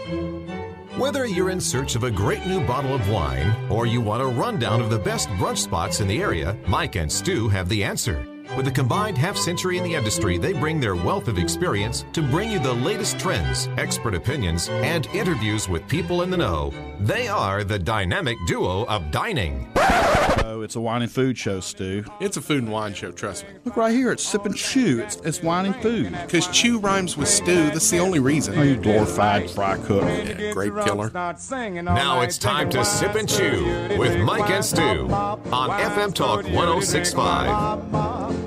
Whether you're in search of a great new bottle of wine or you want a rundown of the best brunch spots in the area, Mike and Stu have the answer. With a combined half-century in the industry, they bring their wealth of experience to bring you the latest trends, expert opinions, and interviews with people in the know. They are the dynamic duo of dining. Oh, it's a wine and food show, Stu. It's a food and wine show, trust me. Look right here, it's Sip and Chew. It's wine and food. Because chew rhymes with stew, that's the only reason. Oh, you glorified fry cook. Yeah, grape killer. Now it's time to Sip and Chew with Mike and Stu on FM Talk 106.5.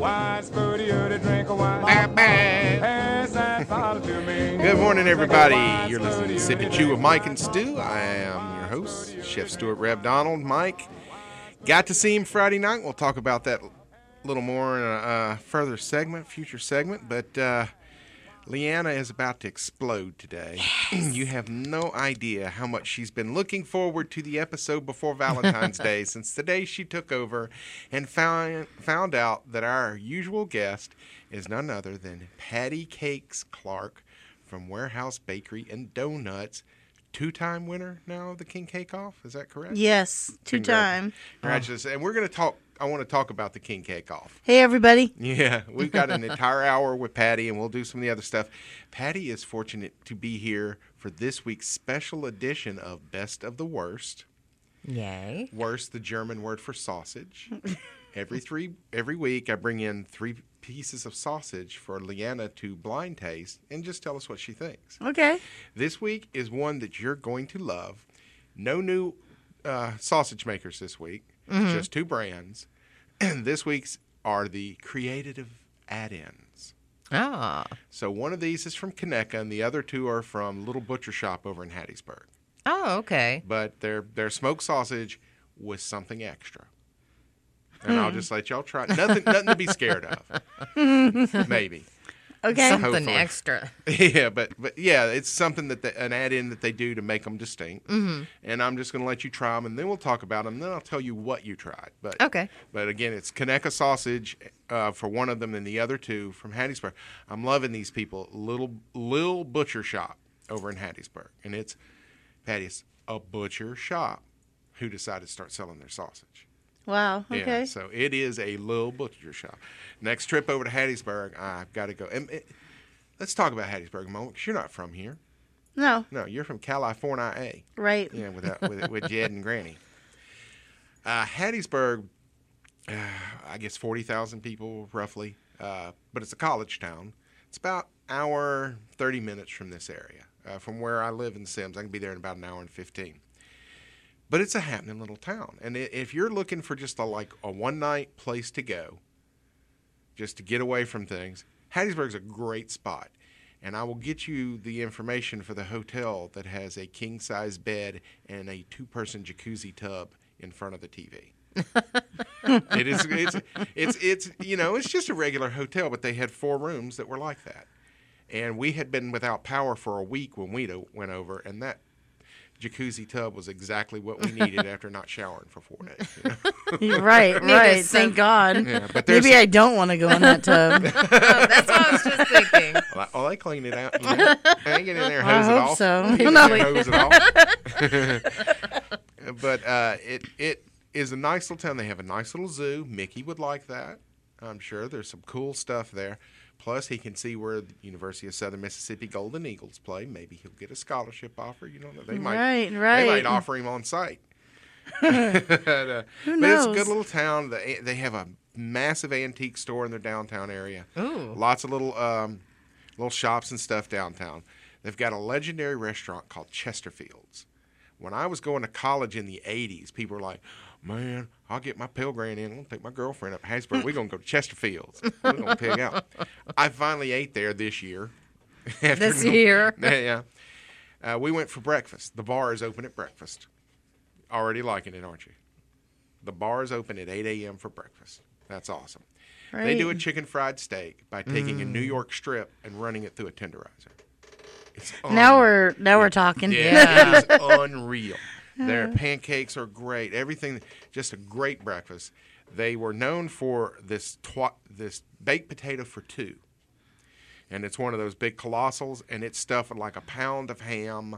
Good morning, everybody. You're listening to Sip and Chew with Mike and Stu. I am your host, Chef Stuart Reb Donald. Mike, got to see him Friday night. We'll talk about that a little more in a future segment. But Leanna is about to explode today. Yes. You have no idea how much she's been looking forward to the episode before Valentine's Day since the day she took over and found out that our usual guest is none other than Patty Cakes Clark from Warehouse Bakery and Donuts. Two-time winner now of the King Cake Off. Is that correct? Yes, two-time. Congratulations. And we're going to talk. I want to talk about the King Cake Off. Hey, everybody. Yeah, we've got an entire hour with Patty, and we'll do some of the other stuff. Patty is fortunate to be here for this week's special edition of Best of the Worst. Yay. Worst, the German word for sausage. Every week, I bring in 3 pieces of sausage for Leanna to blind taste and just tell us what she thinks. Okay. This week is one that you're going to love. No new sausage makers this week. Mm-hmm. Just 2 brands. And this week's are the creative add-ins. Ah. So one of these is from Conecuh, and the other 2 are from Little Butcher Shop over in Hattiesburg. Oh, okay. But they're smoked sausage with something extra. And I'll just let y'all try. Nothing to be scared of. Maybe. Okay. Something extra. Yeah, but yeah, it's something an add-in that they do to make them distinct. Mm-hmm. And I'm just going to let you try them, and then we'll talk about them. And then I'll tell you what you tried. But okay. But again, it's Conecuh sausage for one of them, and the other 2 from Hattiesburg. I'm loving these people. Little Butcher Shop over in Hattiesburg, and it's a butcher shop who decided to start selling their sausage. Wow. Okay. Yeah, so it is a little butcher shop. Next trip over to Hattiesburg, I've got to go. Let's talk about Hattiesburg a moment, because you're not from here. No. No, you're from California. Right. Yeah, with Jed and Granny. Hattiesburg, I guess 40,000 people roughly, but it's a college town. It's about an hour, 30 minutes from this area. From where I live in Sims, I can be there in about an hour and 15. But it's a happening little town. And if you're looking for just a one-night place to go, just to get away from things, Hattiesburg's a great spot. And I will get you the information for the hotel that has a king-size bed and a 2-person jacuzzi tub in front of the TV. It's just a regular hotel, but they had 4 rooms that were like that. And we had been without power for a week when we went over, and that jacuzzi tub was exactly what we needed after not showering for 4 days. You know? Right. Thank God. Yeah, but maybe I don't want to go in that tub. That's what I was just thinking. Well, they clean it out. You know? They get in there, hose I it hope off. so. Hose it off. But it is a nice little town. They have a nice little zoo. Mickey would like that. I'm sure there's some cool stuff there. Plus, he can see where the University of Southern Mississippi Golden Eagles play. Maybe he'll get a scholarship offer. You don't know. They might offer him on site. Who knows? But it's a good little town. They have a massive antique store in their downtown area. Ooh. Lots of little shops and stuff downtown. They've got a legendary restaurant called Chesterfield's. When I was going to college in the 80s, people were like, man, I'll get my Pell Grant in. I'm going to take my girlfriend up to Hattiesburg. We're going to go to Chesterfield's. We're going to pig out. I finally ate there this year. This year? Yeah. We went for breakfast. The bar is open at breakfast. Already liking it, aren't you? The bar is open at 8 a.m. for breakfast. That's awesome. Right. They do a chicken fried steak by taking a New York strip and running it through a tenderizer. Now we're talking. Yeah, it is unreal. Their pancakes are great. Everything, just a great breakfast. They were known for this baked potato for 2. And it's one of those big colossals, and it's stuffed with like a pound of ham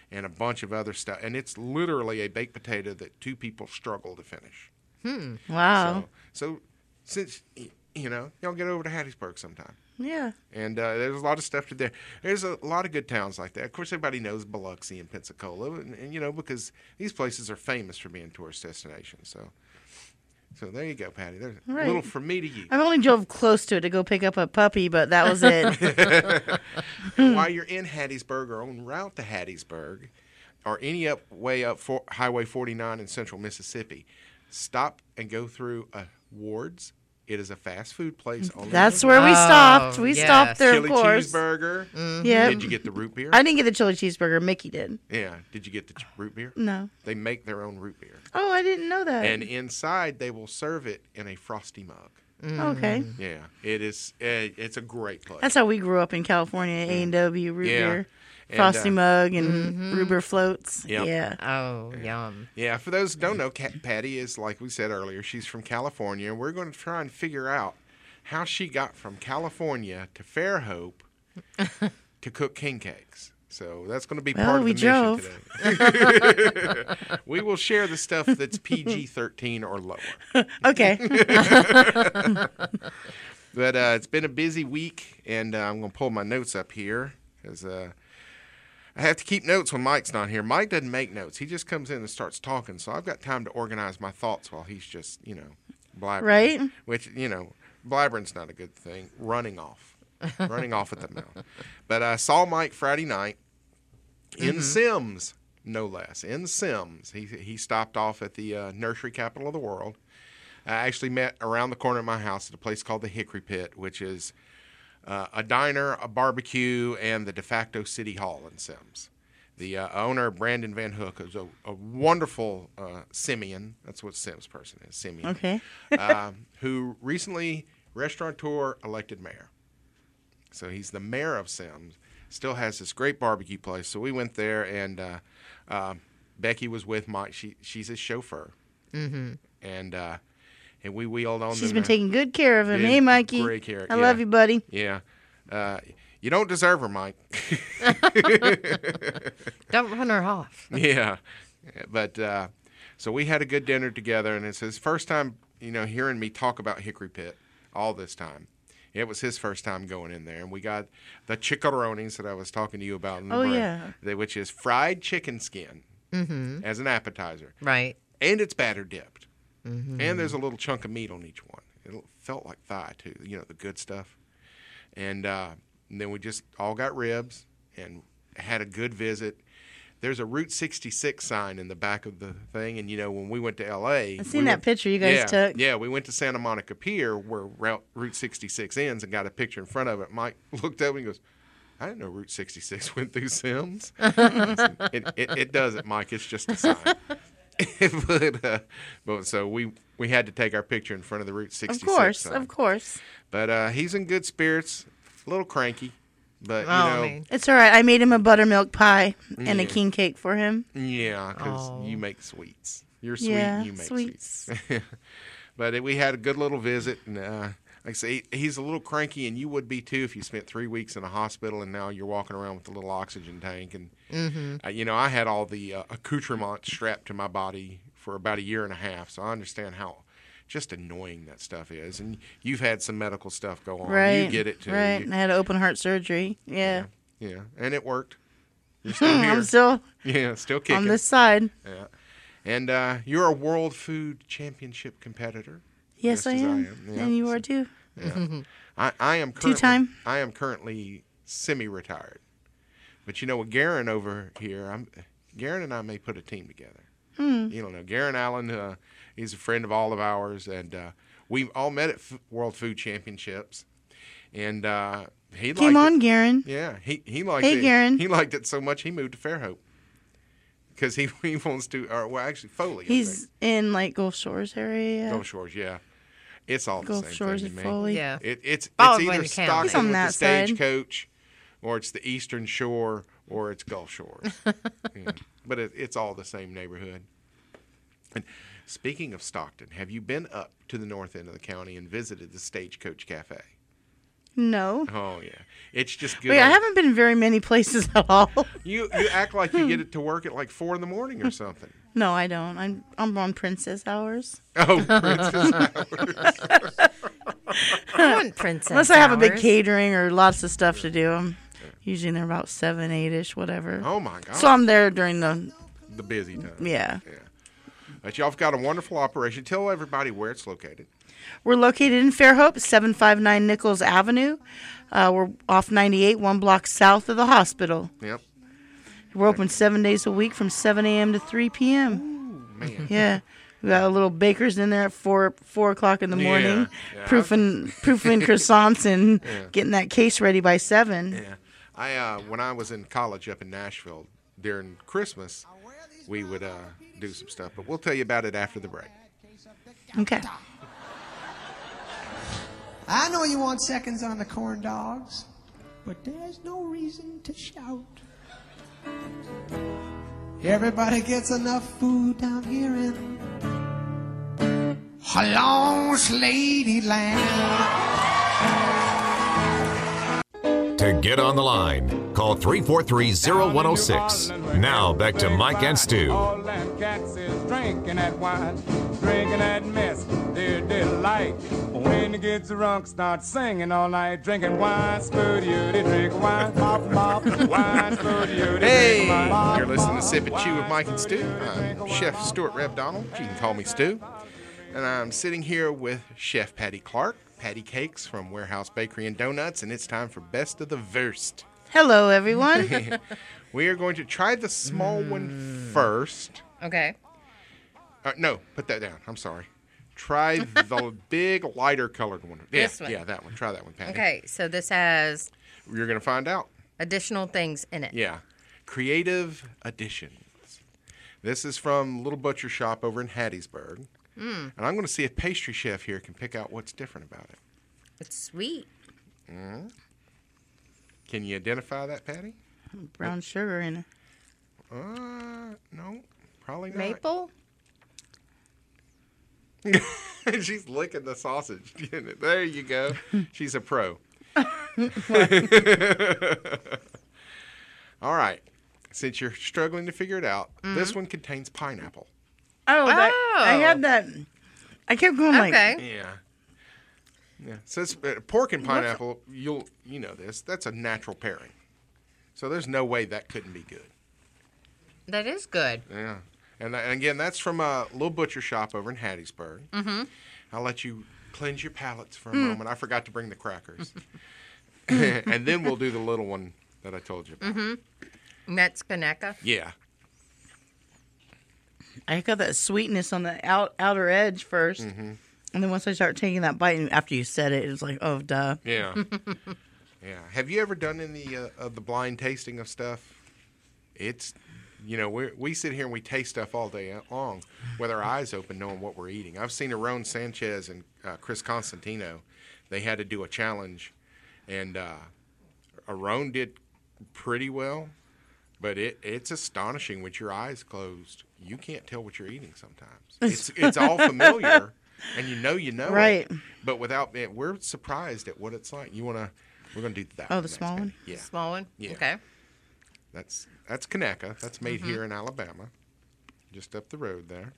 and a bunch of other stuff. And it's literally a baked potato that two people struggle to finish. Wow. So since, y'all get over to Hattiesburg sometime. Yeah. And there's a lot of stuff to do. There's a lot of good towns like that. Of course, everybody knows Biloxi and Pensacola, and because these places are famous for being tourist destinations. So there you go, Patty. There's a little from me to you. I've only drove close to it to go pick up a puppy, but that was it. While you're in Hattiesburg or en route to Hattiesburg, or any way up Highway 49 in central Mississippi, stop and go through Ward's. It is a fast food place. That's where we stopped. We yes. stopped there, Chili of course. cheeseburger. Yeah. Did you get the root beer? I didn't get the chili cheeseburger. Mickey did. Yeah. Did you get the root beer? No. They make their own root beer. Oh, I didn't know that. And inside, they will serve it in a frosty mug. Okay. Yeah. It is. It's a great place. That's how we grew up in California. A&W, root beer, And, frosty mug, and root beer floats. Yep. Yeah. Oh, yum. Yeah, for those who don't know, Patty is, like we said earlier, she's from California, and we're going to try and figure out how she got from California to Fairhope to cook king cakes. So that's going to be part of the mission today. We will share the stuff that's PG-13 or lower. Okay. But it's been a busy week, and I'm going to pull my notes up here because I have to keep notes when Mike's not here. Mike doesn't make notes. He just comes in and starts talking, so I've got time to organize my thoughts while he's just, blabbering. Right. Which, blabbering's not a good thing. Running off at the mouth. But I saw Mike Friday night in Sims, no less. In Sims. He stopped off at the nursery capital of the world. I actually met around the corner of my house at a place called the Hickory Pit, which is a diner, a barbecue, and the de facto city hall in Sims. The owner, Brandon Van Hook, is a wonderful simian. That's what Sims person is, simian. Okay. Who recently, restaurateur, elected mayor. So he's the mayor of Sims. Still has this great barbecue place. So we went there, and Becky was with Mike. She's his chauffeur. Mm-hmm. And we wheeled on. She's been taking good care of him. Hey, Mikey. Great care. I love you, buddy. Yeah. You don't deserve her, Mike. Don't run her off. Yeah. But so we had a good dinner together, and it's his first time, hearing me talk about Hickory Pit all this time. It was his first time going in there, and we got the chicharrones that I was talking to you about. Which is fried chicken skin as an appetizer. Right. And it's batter dipped. Mm-hmm. And there's a little chunk of meat on each one. It felt like thigh, too, the good stuff. And then we just all got ribs and had a good visit. There's a Route 66 sign in the back of the thing. And, when we went to L.A. I've seen that picture you guys took. Yeah, we went to Santa Monica Pier where Route 66 ends and got a picture in front of it. Mike looked up and he goes, I didn't know Route 66 went through Sims. It doesn't, Mike. It's just a sign. but so we had to take our picture in front of the Route 66 sign. Of course. But he's in good spirits, a little cranky. But, it's all right. I made him a buttermilk pie and a king cake for him. Yeah, because you make sweets. You're sweet and you make sweets. But we had a good little visit. And like I say, he's a little cranky, and you would be too if you spent 3 weeks in a hospital and now you're walking around with a little oxygen tank. And, I had all the accoutrements strapped to my body for about a year and a half, so I understand how just annoying that stuff is. And you've had some medical stuff go on. Right. You get it, too. Right. I had open heart surgery. Yeah. Yeah. And it worked. You're still here. I'm still still kicking. on this side. Yeah. And you're a World Food Championship competitor. Yes, I am. Yeah. And you are, too. Yeah. I am currently, Two-time? I am currently semi-retired. But with Garen over here, Garen and I may put a team together. You don't know. Garen Allen, he's a friend of all of ours, and we all met at World Food Championships. And he Came liked on, it. Garen. Yeah, he liked Hey, it. Garen. He liked it so much he moved to Fairhope because he wants to. Actually, Foley. He's in Gulf Shores area. Gulf Shores, yeah. It's all Gulf the same Shores thing and to me. Foley. Yeah. It's Baldwin either County. Stockton He's on with the that side. Stagecoach, or it's the Eastern Shore, or it's Gulf Shores. Yeah. But it's all the same neighborhood. And speaking of Stockton, have you been up to the north end of the county and visited the Stagecoach Cafe? No. Oh yeah, it's just good. Wait, I haven't been very many places at all. You act like you get it to work at like 4 in the morning or something. No, I don't. I'm on princess hours. Oh, princess hours. I want princess Unless I have a big hours. catering or lots of stuff to do. I'm usually there about 7, 8-ish, whatever. Oh my God. So I'm there during the busy time. yeah. But y'all have got a wonderful operation. Tell everybody where it's located. We're located in Fairhope, 759 Nichols Avenue. We're off 98, 1 block south of the hospital. Yep. We're open 7 days a week from 7 a.m. to 3 p.m. Man. Yeah. We got a little bakers in there at 4 o'clock in the morning, Yeah. proofing croissants and getting that case ready by 7. Yeah. When I was in college up in Nashville during Christmas, we would do some stuff. But we'll tell you about it after the break. Okay. I know you want seconds on the corn dogs, but there's no reason to shout. Everybody gets enough food down here in Long Lady Land. To get on the line, call 343-0106. Now back to Mike and Stu. All them cats is drinking that wine, drinking that mess, their delight. When it gets drunk, start singing all night, drinking wine, spooty, they drink wine, pop, pop, wine, spooty, Hey, drink wine. you're listening to Sip and Chew with Mike and Stu. I'm Chef Stuart Reb Donald. You can call me Stu. And I'm sitting here with Chef Patty Clark, Patty Cakes from Warehouse Bakery and Donuts, and it's time for Best of the Verst. Hello, everyone. We are going to try the small one first. Okay. No, put that down. I'm sorry. Try the big, lighter colored one. Yeah, This one. Yeah, that one. Try that one, Patty. Okay. So this has You're going to find out. additional things in it. Yeah. Creative Additions. This is from Little Butcher Shop over in Hattiesburg. And I'm going to see if Pastry Chef here can pick out what's different about it. It's sweet. Can you identify that, Patty? Brown sugar in it. No, probably not. Maple? She's licking the sausage. There you go. She's a pro. All right. Since you're struggling to figure it out, this one contains pineapple. Oh, I had that. I kept going Okay. Yeah. So it's, pork and pineapple, you know this. That's a natural pairing. So there's no way that couldn't be good. That is good. Yeah. And again, that's from a Little Butcher Shop over in Hattiesburg. Mm-hmm. I'll let you cleanse your palates for a moment. I forgot to bring the crackers. And then we'll do the little one that I told you about. And that's Kaneka. Yeah. I got that sweetness on the outer edge first. And then once I start taking that bite, and after you said it, it was like, oh, duh. Yeah. Yeah. Have you ever done any of the blind tasting of stuff? It's, we sit here and we taste stuff all day long with our eyes open knowing what we're eating. I've seen Aron Sanchez and Chris Constantino. They had to do a challenge, and Aron did pretty well, but it's astonishing with your eyes closed. You can't tell what you're eating sometimes. It's all familiar, and you know Right. it. But without it, we're surprised at what it's like. We're gonna do that. Oh, one the next, small Patty. one? Yeah. Small one? Yeah. Okay. That's Kaneka. That's made here in Alabama, just up the road there.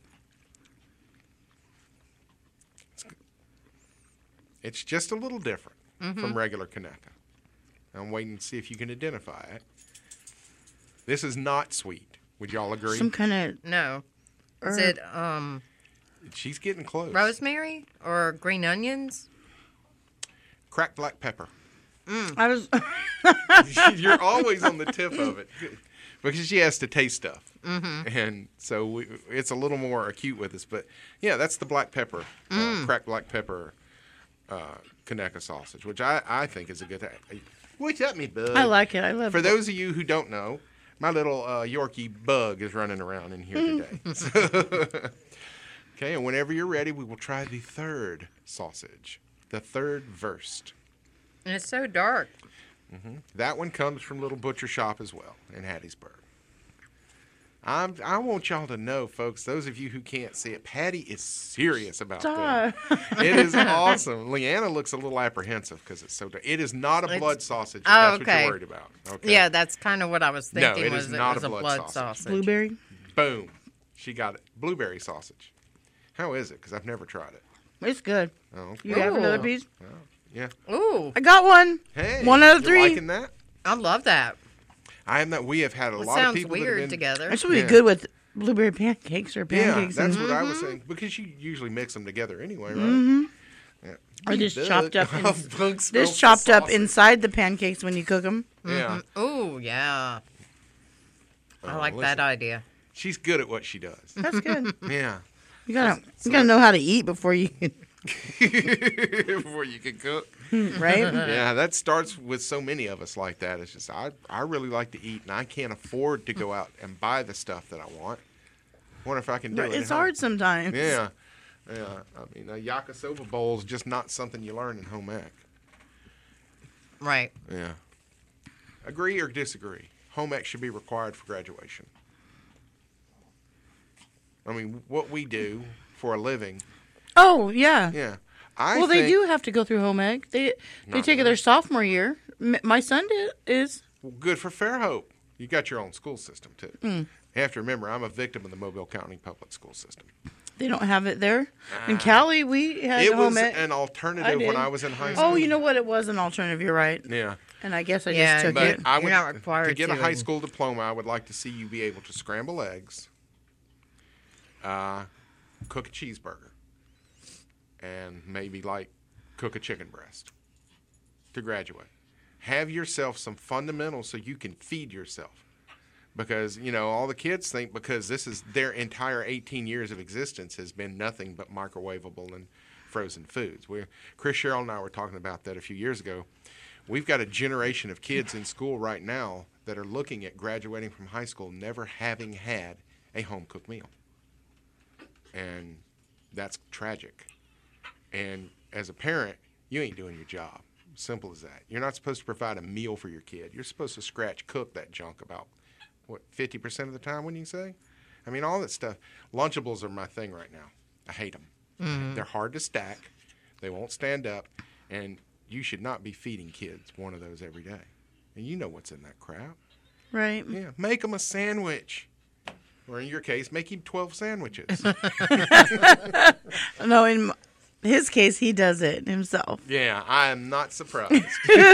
It's just a little different from regular Kaneka. I'm waiting to see if you can identify it. This is not sweet. Would y'all agree? Some kind of No. Is it She's getting close. rosemary or green onions? Cracked black pepper. I was You're always on the tip of it because she has to taste stuff, and so it's a little more acute with us. But yeah, that's the black pepper, cracked black pepper, Kaneka sausage, which I think is a good thing. What's up, me bud? I like it. I love For it. those of you who don't know, my little Yorkie bug is running around in here today. Okay, and whenever you're ready, we will try the third sausage, the third Verst. And it's so dark. That one comes from Little Butcher Shop as well in Hattiesburg. I want y'all to know, folks, those of you who can't see it, Patty is serious about Stop. that. It is awesome. Leanna looks a little apprehensive because it's so dark. It is not a blood sausage, if that's what okay. you're worried about. Okay. Yeah, that's kind of what I was thinking. it is not was a blood sausage. Blueberry? Boom. She got it. Blueberry sausage. How is it? Because I've never tried it. It's good. Oh, okay. You have another Ooh. piece? Yeah. Ooh, I got one. Hey. 1 out of you're 3. liking that? I love that. I am not. We have had a It lot of sounds people that have weird been together. This would be Yeah. good with blueberry pancakes or Yeah, pancakes. that's and what I was saying. Because you usually mix them together anyway, right? Mm-hmm. Yeah. Or just Doug. chopped up. Oh, Doug smells Just chopped the up sausage. inside the pancakes when you cook them. Yeah. Ooh, yeah. I like listen. that idea. She's good at what she does. That's good. Yeah. You gotta know how to eat before you, Before you can cook. right? Yeah, that starts with so many of us like that. It's just I really like to eat, and I can't afford to go out and buy the stuff that I want. Wonder if I can do it. It's at home. hard sometimes. Yeah, yeah. I mean, a yakisoba bowl is just not something you learn in home ec. Right. Yeah. Agree or disagree? Home ec should be required for graduation. I mean, what we do for a living. Oh yeah. Yeah. Well, they do have to go through home ec. They Not take it their sophomore year. My son is. Well, good for Fairhope. You got your own school system too. Mm. You have to remember, I'm a victim of the Mobile County public school system. They don't have it there. In Cali, we had It home was ec. an I alternative when did. I was in high school. Oh, you know what? It was an alternative. You're right. Yeah. And I guess I Yeah, just took But it. I would, You're not required to get a to. high school diploma, I would like to see you be able to scramble eggs, cook a cheeseburger, and maybe like cook a chicken breast to graduate. Have yourself some fundamentals so you can feed yourself. Because, you know, all the kids think because this is their entire 18 years of existence has been nothing but microwavable and frozen foods. Chris Sherrill and I were talking about that a few years ago. We've got a generation of kids in school right now that are looking at graduating from high school never having had a home-cooked meal. And that's tragic. And as a parent, you ain't doing your job. Simple as that. You're not supposed to provide a meal for your kid. You're supposed to scratch cook that junk about, 50% of the time, wouldn't you say? I mean, all that stuff. Lunchables are my thing right now. I hate them. Mm-hmm. They're hard to stack. They won't stand up. And you should not be feeding kids one of those every day. And you know what's in that crap. Right. Yeah, make them a sandwich. Or in your case, make him 12 sandwiches. No, in his case, he does it himself. Yeah, I am not surprised.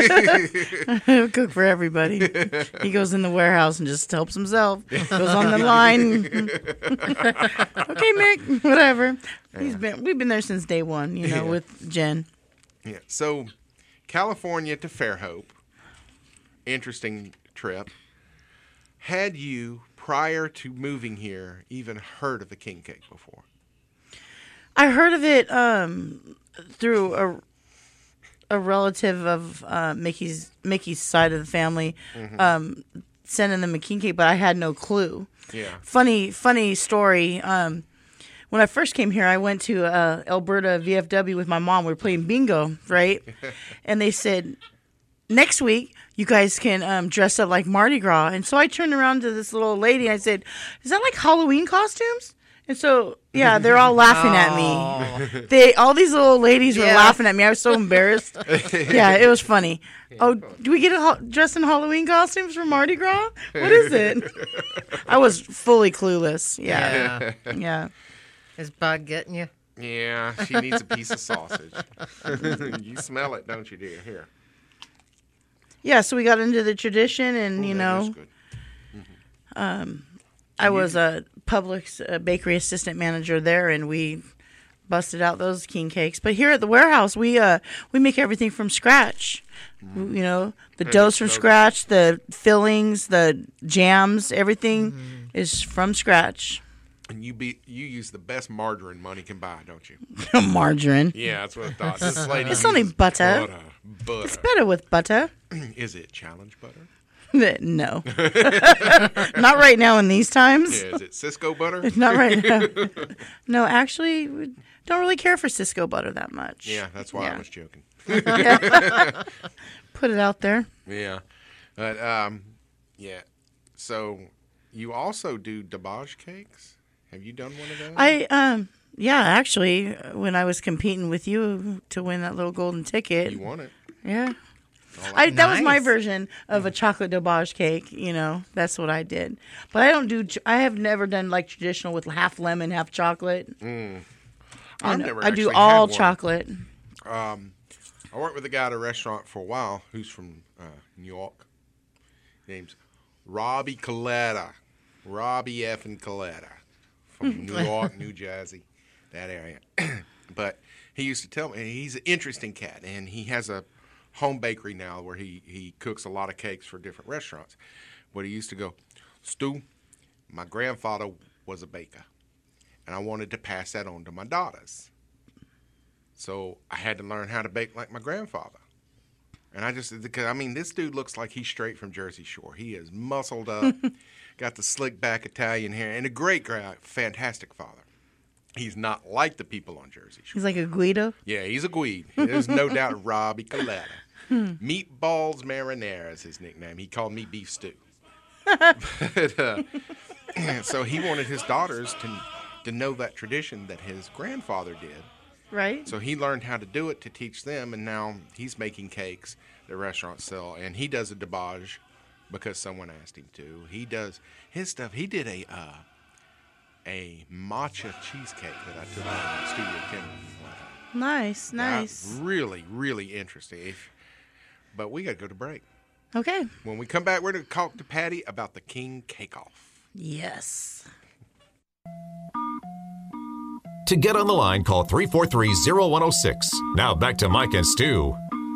Cook for everybody. He goes in the warehouse and just helps himself. Goes on the line. Okay, Mick. Whatever. We've been there since day one. You know, Yeah. with Jen. Yeah. So, California to Fairhope. Interesting trip. Had you, prior to moving here, even heard of the king cake before? I heard of it through a relative of Mickey's side of the family sending them a king cake, but I had no clue. Yeah. Funny story. When I first came here, I went to Alberta VFW with my mom. We were playing bingo, right? And they said, next week, you guys can dress up like Mardi Gras. And so I turned around to this little lady and I said, is that like Halloween costumes? And so, yeah, they're all laughing at me. All these little ladies were laughing at me. I was so embarrassed. Yeah, it was funny. Oh, do we get dressed in Halloween costumes for Mardi Gras? What is it? I was fully clueless. Yeah. Yeah. Is Bug getting you? Yeah, she needs a piece of sausage. You smell it, don't you, dear? Here. Yeah, so we got into the tradition and, Ooh, you that is know, good. I was a Publix bakery assistant manager there, and we busted out those king cakes. But here at the warehouse, we make everything from scratch. You know, the dough's from scratch, the fillings, the jams, everything is from scratch. And you use the best margarine money can buy, don't you? Margarine. Yeah, that's what I thought. This lady It's only uses butter. Butter. It's better with butter. Is it challenge butter? No. Not right now in these times. Yeah, is it Cisco butter? Not right now. No, actually, we don't really care for Cisco butter that much. Yeah, that's why I Yeah. was joking. Put it out there. Yeah. But, yeah. So, You also do debauch cakes. Have you done one of those? Yeah, actually, when I was competing with you to win that little golden ticket. You won it. Yeah. Oh, That was my Nice. version of a chocolate debauch cake. That's what I did. But I don't do. I have never done like traditional with half lemon, half chocolate. I've never I do actually all had one. chocolate. I worked with a guy at a restaurant for a while who's from New York. Name's Robbie Coletta. Robbie effing Coletta. From New York, New Jersey, that area. But he used to tell me, he's an interesting cat, and he has a home bakery now where he cooks a lot of cakes for different restaurants. But he used to go, Stu, my grandfather was a baker, and I wanted to pass that on to my daughters. So I had to learn how to bake like my grandfather. And because this dude looks like he's straight from Jersey Shore. He is muscled up, got the slick back Italian hair, and a great guy, fantastic father. He's not like the people on Jersey Shore. He's like a Guido. Yeah, he's a Guide. There's no doubt Robbie Coletta. Meatballs Marinara is his nickname. He called me Beef Stew. But, so he wanted his daughters to know that tradition that his grandfather did. Right. So he learned how to do it to teach them, and now he's making cakes that restaurants sell. And he does a debauch because someone asked him to. He does his stuff. He did a matcha cheesecake that I took on Studio 10 one time. Nice. Really, really interesting. But we got to go to break. Okay. When we come back, we're going to talk to Patty about the King Cake-Off. Yes. To get on the line, call 343-0106. Now back to Mike and Stu.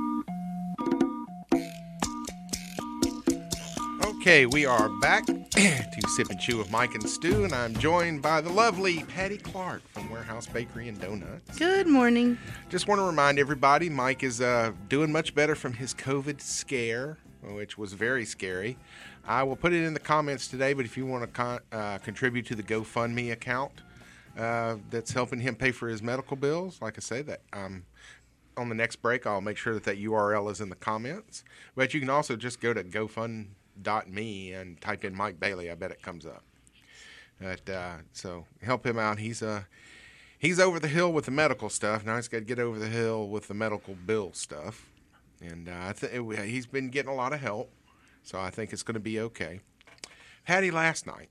Okay, we are back to Sip and Chew with Mike and Stu, and I'm joined by the lovely Patty Clark from Warehouse Bakery and Donuts. Good morning. Just want to remind everybody, Mike is doing much better from his COVID scare, which was very scary. I will put it in the comments today, but if you want to contribute to the GoFundMe account that's helping him pay for his medical bills, like I say, that on the next break, I'll make sure that URL is in the comments. But you can also just go to GoFund.me and type in Mike Bailey. I bet it comes up. So help him out. He's over the hill with the medical stuff. Now he's got to get over the hill with the medical bill stuff. And he's been getting a lot of help. So I think it's going to be okay. Patty, last night,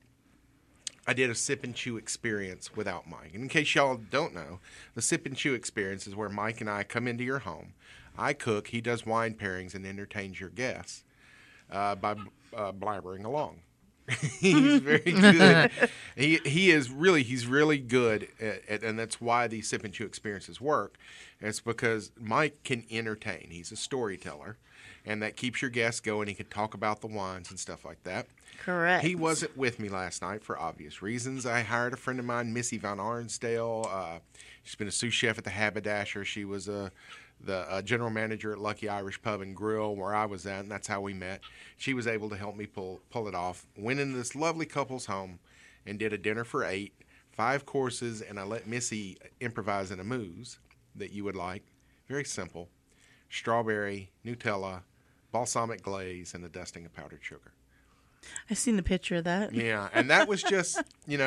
I did a Sip and Chew experience without Mike. And in case y'all don't know, the Sip and Chew experience is where Mike and I come into your home. I cook, he does wine pairings, and entertains your guests by blabbering along. He's very good. He's really good at, and that's why these Sip and Chew experiences work. It's because Mike can entertain. He's a storyteller, and that keeps your guests going. He can talk about the wines and stuff like that. Correct. He wasn't with me last night for obvious reasons. I hired a friend of mine, Missy Van Arnsdale. She's been a sous chef at the Haberdasher. She was the general manager at Lucky Irish Pub and Grill where I was at, and that's how we met. She was able to help me pull it off. Went into this lovely couple's home and did a dinner for 8, 5 courses, and I let Missy improvise in a mousse that you would like. Very simple. Strawberry, Nutella, balsamic glaze, and a dusting of powdered sugar. I've seen the picture of that. Yeah, and that was just,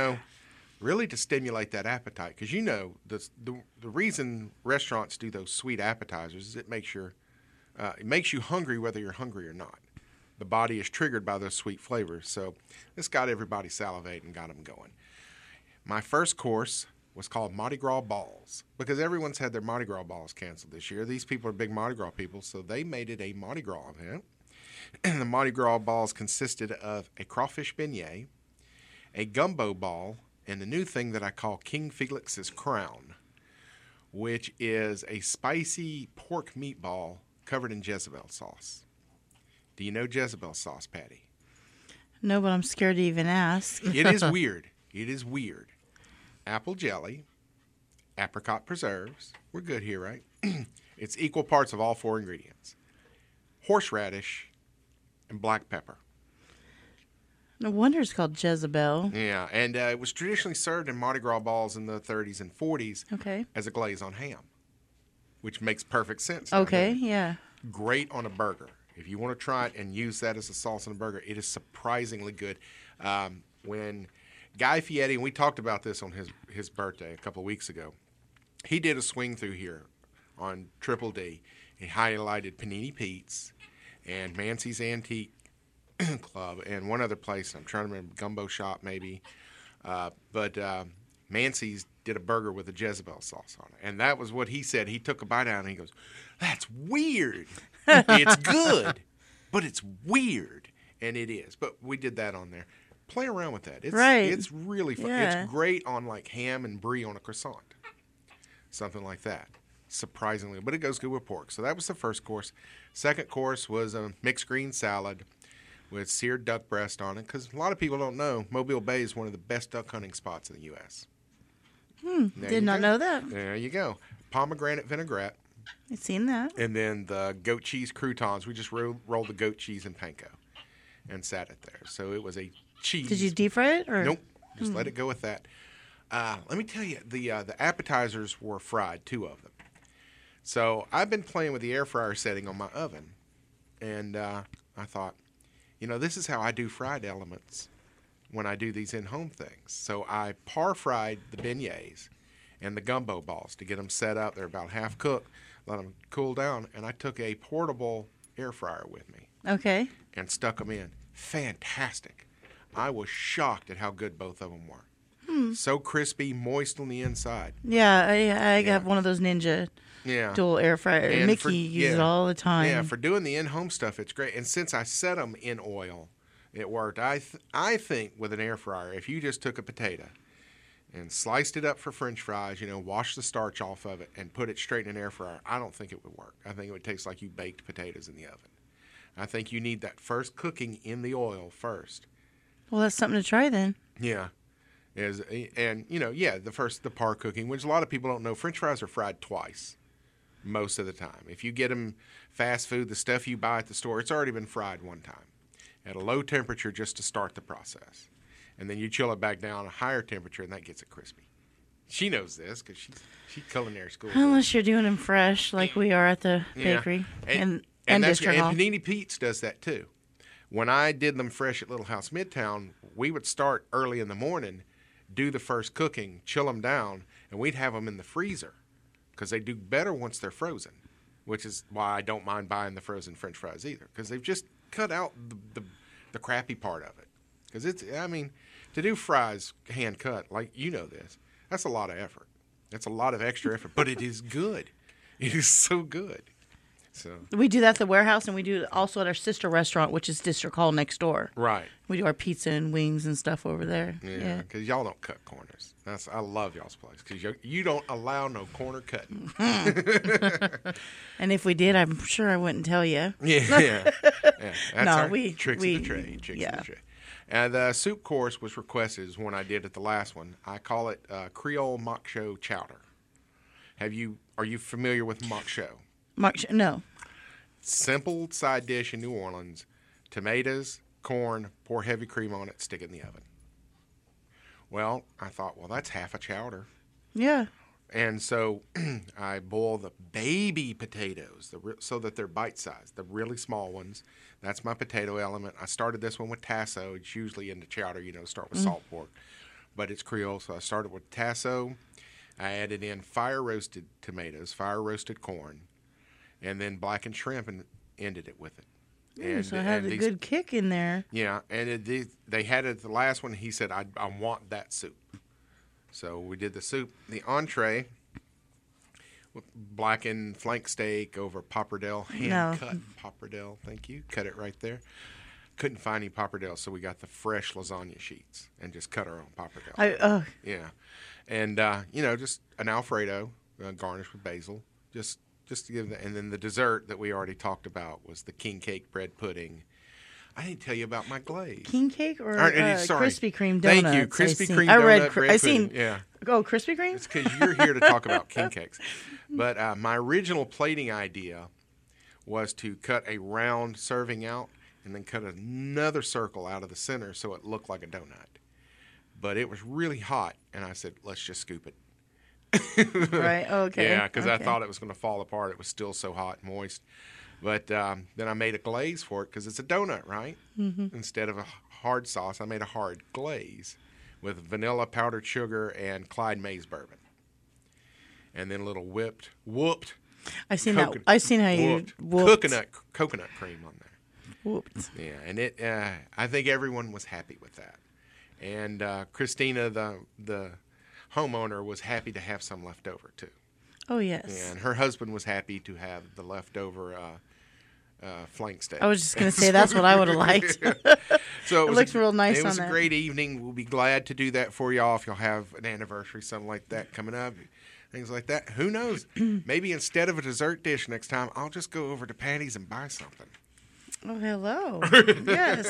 really to stimulate that appetite. Because, the reason restaurants do those sweet appetizers is it makes you hungry whether you're hungry or not. The body is triggered by those sweet flavors. So this got everybody salivating and got them going. My first course was called Mardi Gras Balls because everyone's had their Mardi Gras balls canceled this year. These people are big Mardi Gras people, so they made it a Mardi Gras event. And the Mardi Gras balls consisted of a crawfish beignet, a gumbo ball, and the new thing that I call King Felix's Crown, which is a spicy pork meatball covered in Jezebel sauce. Do you know Jezebel sauce, Patty? No, but I'm scared to even ask. It is weird. It is weird. Apple jelly, apricot preserves. We're good here, right? It's equal parts of all 4 ingredients. Horseradish and black pepper. No wonder it's called Jezebel. Yeah, and it was traditionally served in Mardi Gras balls in the 30s and 40s as a glaze on ham, which makes perfect sense. Okay, yeah. Great on a burger. If you want to try it and use that as a sauce in a burger, it is surprisingly good. When Guy Fieri, and we talked about this on his birthday a couple of weeks ago, he did a swing through here on Triple D. He highlighted Panini Pete's and Mancy's Antique Club and one other place. I'm trying to remember, Gumbo Shop maybe. But Mancy's did a burger with a Jezebel sauce on it. And that was what he said. He took a bite out and he goes, "That's weird. It's good, but it's weird." And it is. But we did that on there. Play around with that. It's really fun. Yeah. It's great on like ham and brie on a croissant. Something like that. Surprisingly. But it goes good with pork. So that was the first course. Second course was a mixed green salad with seared duck breast on it. Because a lot of people don't know, Mobile Bay is one of the best duck hunting spots in the U.S. Did not know that. There you go. Pomegranate vinaigrette. I've seen that. And then the goat cheese croutons. We just rolled the goat cheese in panko and sat it there. So it was a cheese. Did you deep fry it? Or? Nope. Just let it go with that. Let me tell you, the appetizers were fried, 2 of them. So I've been playing with the air fryer setting on my oven. And I thought, this is how I do fried elements when I do these in-home things. So I par-fried the beignets and the gumbo balls to get them set up. They're about half cooked. Let them cool down. And I took a portable air fryer with me Okay. and stuck them in. Fantastic. I was shocked at how good both of them were. So crispy, moist on the inside. Yeah, I got one of those Ninja Yeah. dual air fryer. And Mickey uses it all the time. Yeah, for doing the in-home stuff, it's great. And since I set them in oil, it worked. I think with an air fryer, if you just took a potato and sliced it up for French fries, washed the starch off of it and put it straight in an air fryer, I don't think it would work. I think it would taste like you baked potatoes in the oven. I think you need that first cooking in the oil first. Well, that's something to try then. Yeah. The par cooking, which a lot of people don't know, French fries are fried twice most of the time. If you get them fast food, the stuff you buy at the store, it's already been fried one time at a low temperature just to start the process. And then you chill it back down at a higher temperature, and that gets it crispy. She knows this because she's culinary school. Unless you're doing them fresh like we are at the bakery and District Hall. And Panini Pete's does that too. When I did them fresh at Little House Midtown, we would start early in the morning, do the first cooking, chill them down, and we'd have them in the freezer because they do better once they're frozen, which is why I don't mind buying the frozen French fries either, because they've just cut out the crappy part of it. Because to do fries hand cut, like this, that's a lot of effort. That's a lot of extra effort, but it is good. It is so good. So We do that at the warehouse, and we do it also at our sister restaurant, which is District Hall next door. right. We do our pizza and wings and stuff over there. Yeah, because y'all don't cut corners. I love y'all's place because you don't allow no corner cutting. And if we did, I'm sure I wouldn't tell you. Yeah. That's No, our we- tricks we- of the trade. Tricks yeah. of the trade. And the soup course was requested is one I did at the last one. I call it Creole Mock Show Chowder. Are you familiar with mock show? No. Simple side dish in New Orleans. Tomatoes, corn, pour heavy cream on it, stick it in the oven. Well, I thought, that's half a chowder. Yeah. And so I boil the baby potatoes so that they're bite-sized, the really small ones. That's my potato element. I started this one with tasso. It's usually in the chowder, start with salt pork. But it's Creole, so I started with tasso. I added in fire-roasted tomatoes, fire-roasted corn, and then blackened shrimp and ended it with it. So I had a good kick in there. Yeah, and they had it at the last one. He said, I want that soup. So we did the soup. The entree, with blackened flank steak over pappardelle, hand-cut pappardelle. Thank you. Cut it right there. Couldn't find any pappardelle, so we got the fresh lasagna sheets and just cut our own pappardelle. Yeah. And, just an Alfredo garnished with basil. Just to give and then the dessert that we already talked about was the king cake bread pudding. I didn't tell you about my glaze. King cake or sorry. Krispy Kreme donuts? Thank you, Krispy Kreme I read. donut bread I pudding. seen. Yeah, Krispy Kreme. it's because you're here to talk about king cakes. But my original plating idea was to cut a round serving out and then cut another circle out of the center so it looked like a donut. But it was really hot, and I said, let's just scoop it. Right. Okay. Yeah, because I Okay. thought it was going to fall apart. It was still so hot and moist. But then I made a glaze for it because it's a donut, right? Mm-hmm. Instead of a hard sauce, I made a hard glaze with vanilla, powdered sugar, and Clyde Mays bourbon. And then a little whooped. I seen that. I seen how you whooped. Coconut cream on there. Whooped. Yeah, and it. I think everyone was happy with that. And Christina, the homeowner, was happy to have some left over too. Oh yes. And her husband was happy to have the leftover flank steak. I was just gonna say that's what I would have liked. So it looks real nice. It was on a great evening. We'll be glad to do that for y'all if y'all have an anniversary, something like that coming up. Things like that. Who knows? Maybe instead of a dessert dish next time, I'll just go over to Patty's and buy something. Oh, hello. Yes.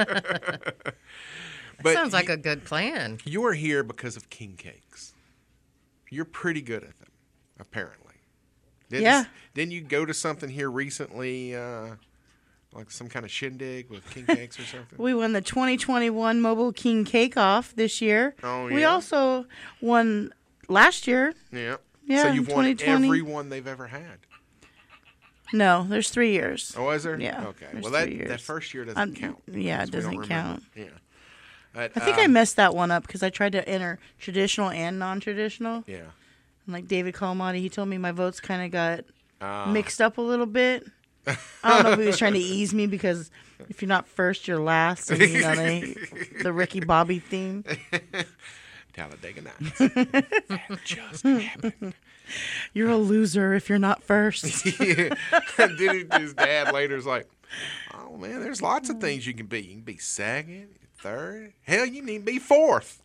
That sounds like a good plan. You're here because of king cakes. You're pretty good at them, apparently. Didn't you go to something here recently, like some kind of shindig with king cakes or something? We won the 2021 Mobile King Cake Off this year. Oh, yeah. We also won last year. Yeah. Yeah, So you've won 2020. every one they've ever had. No, there's 3 years. Oh, is there? Yeah. Okay. there's Well, 3 years. that first year doesn't count. Yeah, it because we don't doesn't count. remember. Yeah. But, I think I messed that one up because I tried to enter traditional and non-traditional. Yeah. And like David Calamati, he told me my votes kind of got mixed up a little bit. I don't know if he was trying to ease me because if you're not first, you're last. And, you know, the Ricky Bobby theme. Talladega Nights. That just happened. You're a loser if you're not first. Yeah. Did his dad later is like, oh man, there's lots of things you can be. You can be second, third. Hell, you need to be fourth.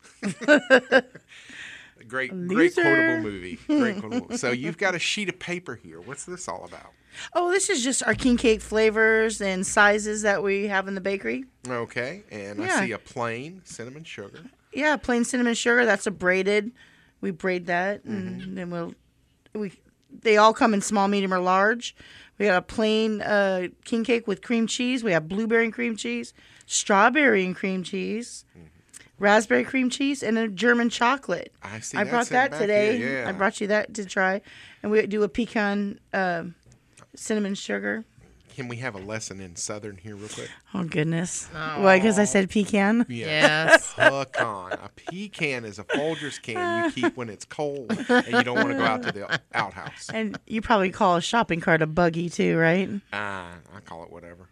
Great quotable movie. Great quotable. So you've got a sheet of paper here. What's this all about? Oh, this is just our king cake flavors and sizes that we have in the bakery. Okay, and Yeah. I see a plain cinnamon sugar. Yeah, plain cinnamon sugar. That's a braided. We braid that, and then they all come in small, medium, or large. We got a plain king cake with cream cheese. We have blueberry and cream cheese, strawberry and cream cheese, raspberry cream cheese, and a German chocolate. I see. I brought that today. Here, yeah. I brought you that to try, and we do a pecan cinnamon sugar. Can we have a lesson in Southern here real quick? Oh goodness! Why? Because I said pecan. Yes. Pecan. A pecan is a Folgers can you keep when it's cold and you don't want to go out to the outhouse. And you probably call a shopping cart a buggy too, right? I call it whatever.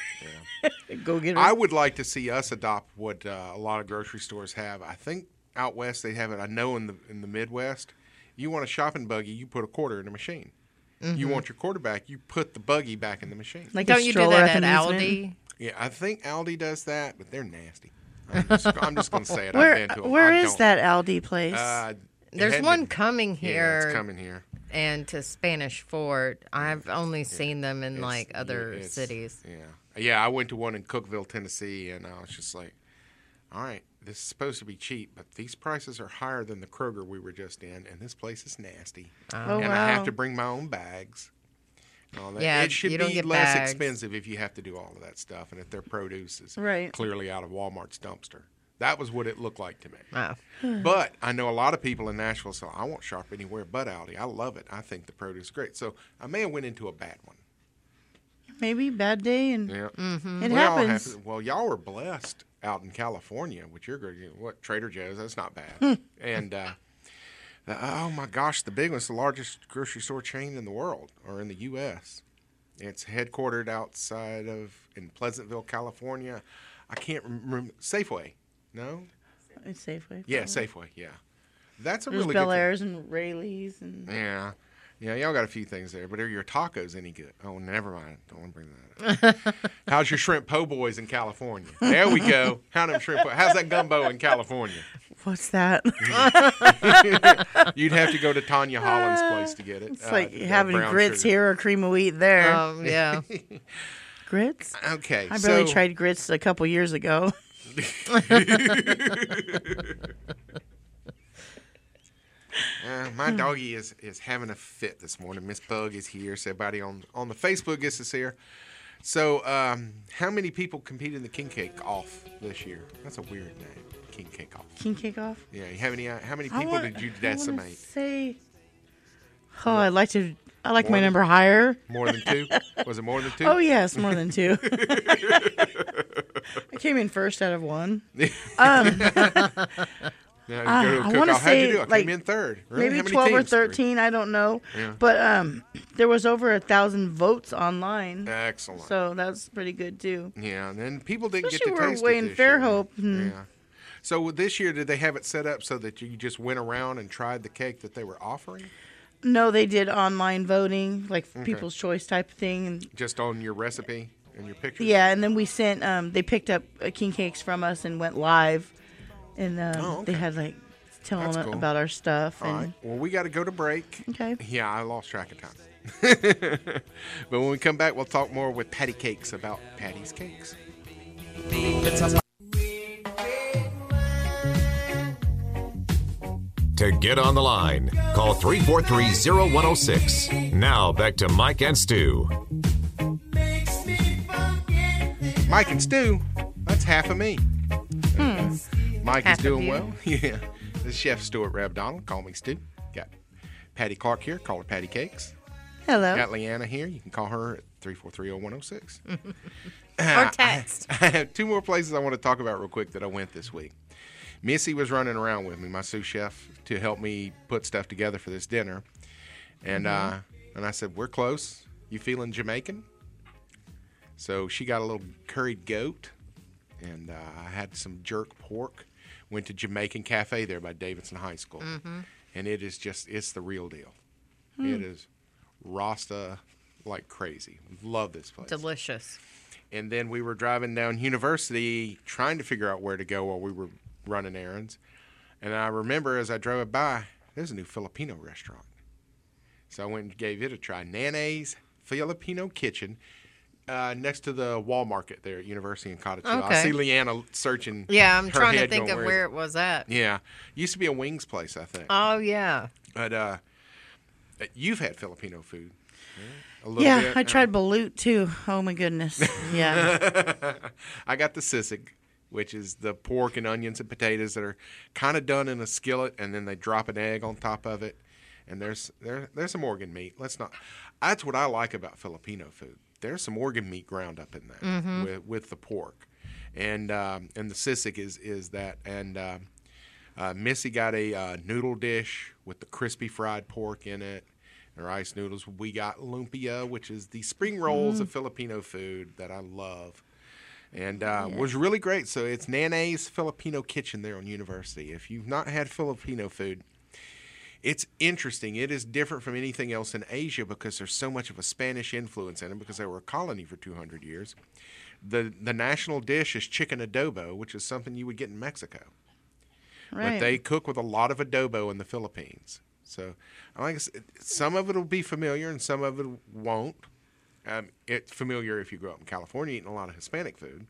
Go get it. I would like to see us adopt what a lot of grocery stores have. I think out west they have it. I know in the Midwest, you want a shopping buggy, you put a quarter in the machine. You want your quarterback, you put the buggy back in the machine. Like Don't a you do stroller that at amusement. Aldi? Yeah, I think Aldi does that, but they're nasty. I'm just going to say it. Where I've been to them. where I is don't. that Aldi place? There's It had one to- coming Yeah, here. it's coming here. And to Spanish Fort. I've only seen them in It's- like other it's- cities. Yeah, I went to one in Cookeville, Tennessee, and I was just like, all right, this is supposed to be cheap, but these prices are higher than the Kroger we were just in, and this place is nasty. Oh, and wow. I have to bring my own bags. And all that. Yeah, it should you don't be get less bags. expensive if you have to do all of that stuff, and if their produce is Right. clearly out of Walmart's dumpster. That was what it looked like to me. Oh. But I know a lot of people in Nashville say, I won't shop anywhere but Aldi. I love it. I think the produce is great. So I may have went into a bad one. Maybe bad day and Yeah. it Well, happens. well, y'all were blessed out in California with your Trader Joe's. That's not bad. And oh my gosh, the big one's the largest grocery store chain in the world or in the U.S. It's headquartered outside in Pleasantville, California. I can't remember Safeway. No. It's Safeway. Yeah, probably. Safeway. Yeah, that's a There's really Bel good thing. Airs and Rayleigh's and Yeah, y'all got a few things there, but are your tacos any good? Oh, never mind. Don't want to bring that up. How's your shrimp po' boys in California? There we go. How's that gumbo in California? what's that? You'd have to go to Tanya Holland's place to get it. It's like the having brown grits sugar. here or cream of wheat there. Yeah. Grits? Okay, I barely so tried grits a couple years ago. my doggy is having a fit this morning. Miss Bug is here, so everybody on the Facebook gets us here. So, how many people competed in the King Cake Off this year? That's a weird name, King Cake Off. King Cake Off? Yeah, you have any? How many I people want- did you I wanna decimate? say, Oh, I like my number higher. More than 2? Was it more than 2? Oh yes, more than 2. I came in first out of 1. Now you go to a I cook. wanna How'd you say, do? I like, came in third. Really? Maybe How many 12 or teams? 13, I don't know. Yeah. But there was over 1,000 votes online. Excellent. So that's pretty good too. Yeah, and then people didn't Especially get to we're taste way it in this year. Fairhope. and- Yeah. So this year, did they have it set up so that you just went around and tried the cake that they were offering? No, they did online voting, like people's choice type of thing. And Just on your recipe and your pictures? yeah, and then we sent. They picked up king cakes from us and went live, and okay. they had like telling That's cool. about our stuff. All And right. Well, we got to go to break. Okay. Yeah, I lost track of time. But when we come back, we'll talk more with Patty Cakes about Patty's Cakes. To get on the line, call 343-0106. Now back to Mike and Stu. Mike and Stu, that's half of me. Mike Half is of doing you. well. Yeah. This is Chef Stuart Reb Donald. Call me Stu. Got Patty Clark here. Call her Patty Cakes. hello. Got Leanna here. You can call her at 343-0106. Or text. I have 2 more places I want to talk about real quick that I went this week. Missy was running around with me, my sous chef, to help me put stuff together for this dinner. And I said, we're close. You feeling Jamaican? So she got a little curried goat, and I had some jerk pork. Went to Jamaican Cafe there by Davidson High School. And it is just, it's the real deal. It is Rasta like crazy. Love this place. Delicious. And then we were driving down University trying to figure out where to go while we were running errands. And I remember as I drove by, there's a new Filipino restaurant. So I went and gave it a try. Nana's Filipino Kitchen, next to the Wall Market there at University in Cottage Hill. I Okay. see Leanna searching. Yeah, I'm her trying to head think going, of "Where where is it was at. it?" Yeah. Used to be a wings place, I think. Oh, yeah. But you've had Filipino food. A little Yeah, bit. I tried balut too. Oh my goodness. Yeah. I got the sisig, which is the pork and onions and potatoes that are kind of done in a skillet, and then they drop an egg on top of it. And there's some organ meat. That's what I like about Filipino food. There's some organ meat ground up in there with the pork, and the sisig is that. And Missy got a noodle dish with the crispy fried pork in it. Rice noodles. We got lumpia, which is the spring rolls of Filipino food that I love. And was really great. So it's Nana's Filipino Kitchen there on University. If you've not had Filipino food, it's interesting. It is different from anything else in Asia because there's so much of a Spanish influence in it because they were a colony for 200 years. The national dish is chicken adobo, which is something you would get in Mexico. Right. But they cook with a lot of adobo in the Philippines. So like I said, some of it will be familiar and some of it won't. It's familiar if you grow up in California eating a lot of Hispanic food,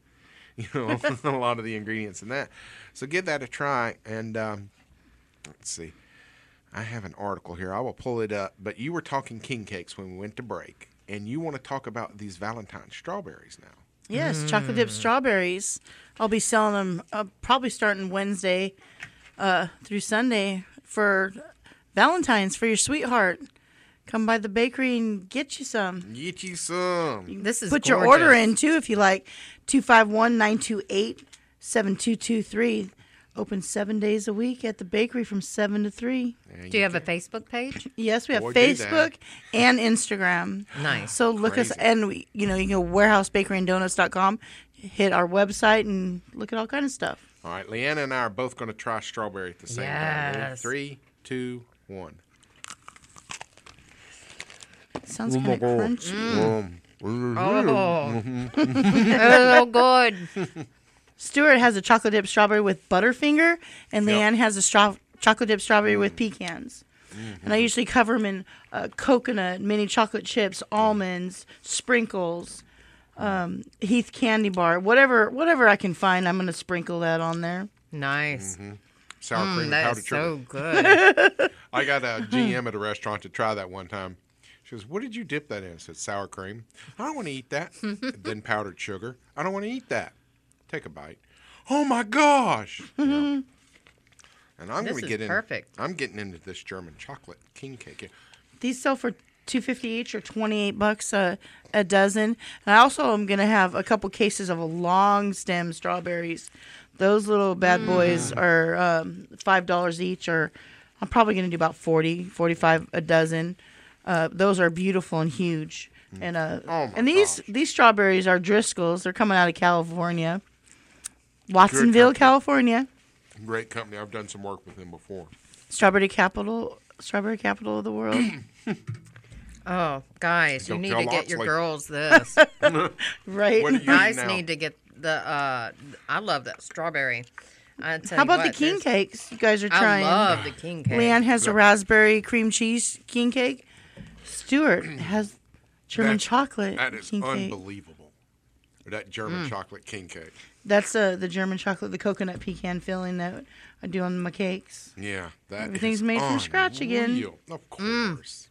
a lot of the ingredients in that. So give that a try. And let's see. I have an article here. I will pull it up. But you were talking king cakes when we went to break. And you want to talk about these Valentine strawberries now. Yes, chocolate dipped strawberries. I'll be selling them probably starting Wednesday through Sunday for Valentine's for your sweetheart. Come by the bakery and get you some. Get you some. This is Put your gorgeous. order in too if you like. 251-928-7223. Open 7 days a week at the bakery from 7 to 3. Do you have a Facebook page? Yes, we have Boy, do that. Facebook and Instagram. Nice. So look us, Crazy. and you can go warehousebakeryanddonuts.com, hit our website, and look at all kind of stuff. All right, Leanna and I are both going to try strawberry at the same time. Ready? Yes. 3, 2, 1. Sounds kind of crunchy. Oh. It's so good. Stuart has a chocolate dipped strawberry with Butterfinger, and Leanne has a chocolate dipped strawberry with pecans. And I usually cover them in coconut, mini chocolate chips, almonds, sprinkles, Heath candy bar, whatever I can find. I'm going to sprinkle that on there. Nice. Sour cream and That powdered is sugar. so good. I got a GM at a restaurant to try that one time. She goes, "What did you dip that in?" I said, "Sour cream." "I don't want to eat that." Then powdered sugar. "I don't want to eat that." Take a bite. "Oh my gosh!" And I'm This going to is get in. perfect. I'm getting into this German chocolate king cake. Here. These sell for $2.50 each or $28 a dozen. And I also am gonna have a couple cases of long stem strawberries. Those little bad boys are $5 each, or I'm probably gonna do about 45 a dozen. Those are beautiful and huge. And and these strawberries are Driscoll's. They're coming out of California, Watsonville, California. Great company. I've done some work with them before. Strawberry capital of the world. Oh, guys, Don't you need tell to get your Loxley. girls this. Right. What do you Guys now? need to get the. I love that strawberry. I tell How you about the what, king there's- cakes you guys are I trying? love the king cake. Leanne has a raspberry cream cheese king cake. Stuart has German chocolate That is king cake. unbelievable. That German chocolate king cake. That's the German chocolate, the coconut pecan filling that I do on my cakes. Yeah, that Everything's is made from scratch again. unreal. Of course.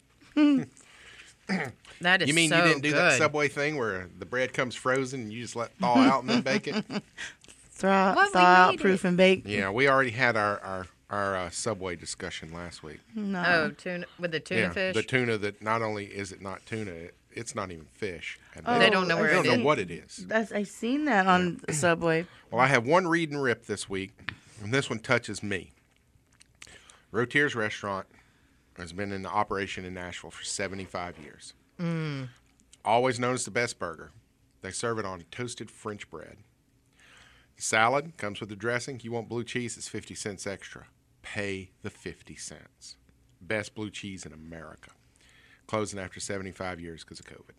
That is You mean so you didn't do good. that Subway thing where the bread comes frozen and you just let it thaw out and then bake it? Thaw What we out, needed. proof and bake. Yeah, we already had our Subway discussion last week. No. Oh, tuna with the tuna Yeah, fish. the tuna that not only is it not tuna, it's not even fish. And They don't know where they don't it know is. what it is. I seen that on Subway. Well, I have one read and rip this week, and this one touches me. Rotier's Restaurant has been in operation in Nashville for 75 years. Always known as the best burger. They serve it on toasted French bread. The salad comes with the dressing. You want blue cheese, it's 50 cents extra. Pay the 50 cents. Best blue cheese in America. Closing after 75 years because of COVID.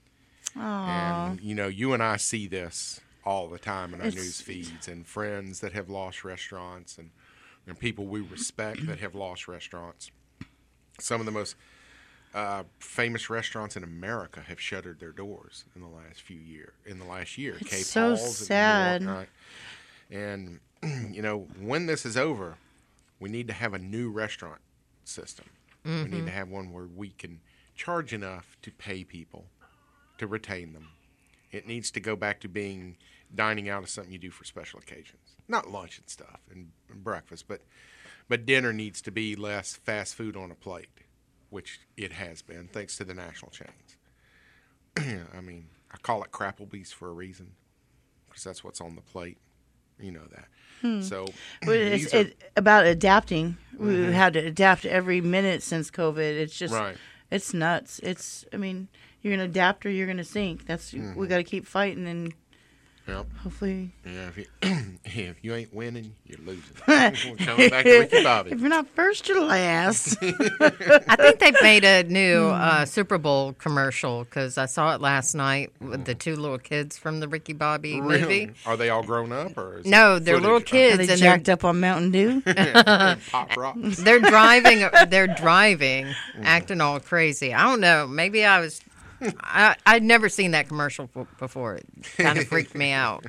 And, you and I see this all the time in our news feeds, and friends that have lost restaurants, and people we respect that have lost restaurants. Some of the most famous restaurants in America have shuttered their doors in the last year. It's Cape so Halls in New sad. York, right? And when this is over, we need to have a new restaurant system. We need to have one where we can charge enough to pay people, to retain them. It needs to go back to being dining out is something you do for special occasions, not lunch and stuff and breakfast, but dinner needs to be less fast food on a plate, which it has been thanks to the national chains. I mean, I call it Crapplebee's for a reason because that's what's on the plate. You know that. So But these are- it's about adapting. We've had to adapt every minute since COVID. It's just, Right. it's nuts. You're going to adapt or you're going to sink. We got to keep fighting and Yep. hopefully. Yeah, if you ain't winning, you're losing. Coming back to Ricky Bobby. If you're not first, you're last. I think they've made a new Super Bowl commercial because I saw it last night with the two little kids from the Ricky Bobby movie. Really? Are they all grown up or? Is No, it they're little footage? kids Are they and jacked up on Mountain Dew? Pop rocks. they're driving. They're driving, acting all crazy. I don't know. Maybe I was. I'd never seen that commercial before. It kind of freaked me out.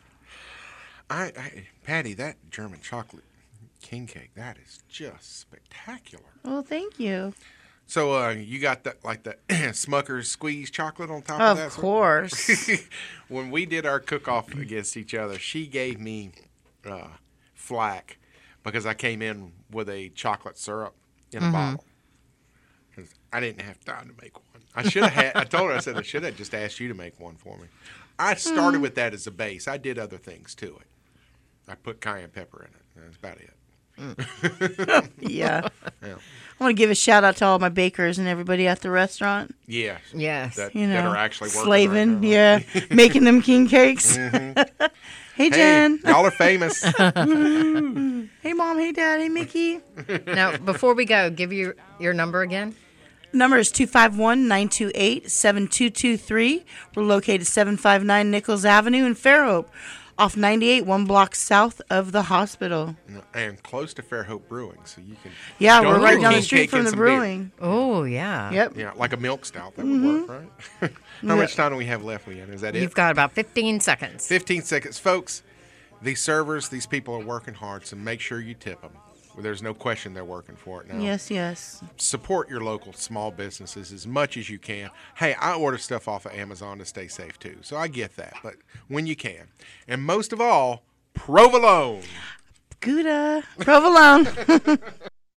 Patty, that German chocolate king cake, that is just spectacular. Well, thank you. So you got that like the Smucker's squeeze chocolate on top of that? Of course. When we did our cook-off against each other, she gave me flack because I came in with a chocolate syrup in a bottle. 'Cause I didn't have time to make one. I should have had. I told her, I said I should have just asked you to make one for me. I started with that as a base. I did other things to it. I put cayenne pepper in it. That's about it. Yeah. Yeah. I want to give a shout out to all my bakers and everybody at the restaurant. Yeah. Yes. That, You know, that are actually working slaving, right now. yeah, making them king cakes. Hey, Hey, Jen. y'all are famous. Hey, Mom. Hey, Dad. Hey, Mickey. Now, before we go, give your number again. Number is 251-928-7223. We're located 759 Nichols Avenue in Fairhope, off 98, one block south of the hospital. And close to Fairhope Brewing, so you can. Yeah, Don't we're right do down the king street cake from and the some beer. brewing. Oh yeah. Yep. Yeah, like a milk stout. That would work, right? How much time do we have left, Leanne? Is that it? You've got about 15 seconds. 15 seconds. Folks, these servers, these people are working hard, so make sure you tip them. There's no question they're working for it now. Yes, yes. Support your local small businesses as much as you can. Hey, I order stuff off of Amazon to stay safe too, so I get that, but when you can. And most of all, Provolone. Gouda. Provolone.